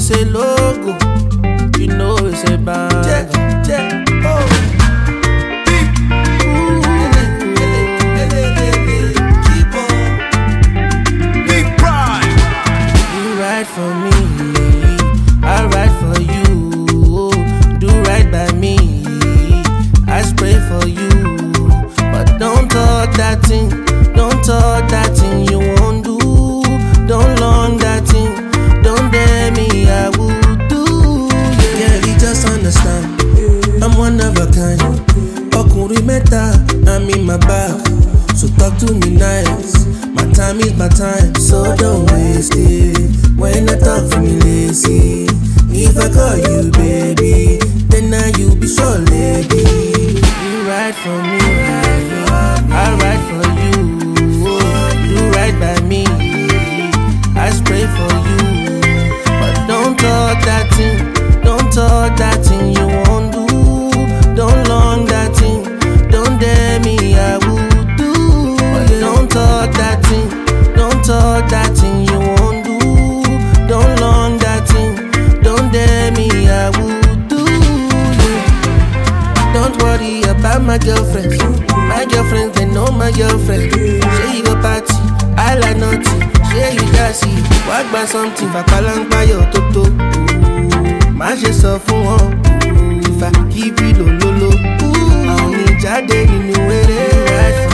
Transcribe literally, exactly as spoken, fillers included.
it's a logo, you know it's a band. Check, check, oh. Keep on. Big pride. You ride for me, I ride for you. Do right by me, I spray for you. But don't talk that thing, don't talk that thing you won't do. Don't long that thing, don't dare me, I will do. Yeah, you just understand, I'm one of a kind. Ọkùnrin mẹ́ta, I'm in my bag. So talk to me nice, my time is my time, so don't waste it. When I talk for me lazy, if I call you baby, then now you be so lady. You ride for me, I ride for you. You ride by me, I spray for you. But don't talk that thing, don't talk that thing you won't do. Don't long that thing, don't dare me, I will do. But don't talk that thing, don't talk that thing you won't do. Don't long that thing, don't dare me, I will do. Don't worry about my girlfriends. My girlfriends, they know my girlfriend. Say you go party, I like nothing. Say you gassy, walk by something. Fakalang by your toto. My just so fun one. If I keep it low, low, low. I only jade in the way.